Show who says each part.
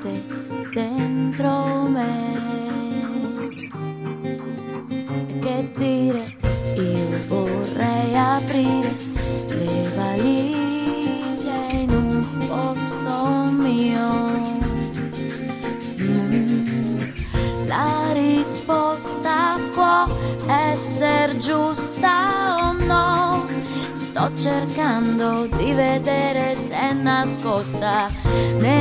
Speaker 1: te dentro me. E che dire, io vorrei aprire le valigie in un posto mio. La risposta può essere giusta o no. Sto cercando di vedere se è nascosta